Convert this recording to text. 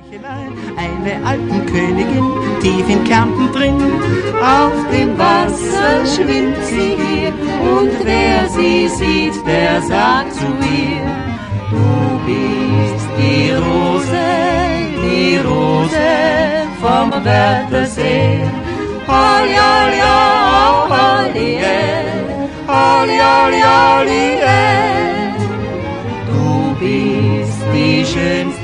Eine alten Königin, tief in Kärnten drin, auf dem Wasser schwimmt sie hier, und wer sie sieht, der sagt zu ihr, du bist die Rose vom Wörthersee. Holly, holly, holly, holly, holly, holly, du bist die schönste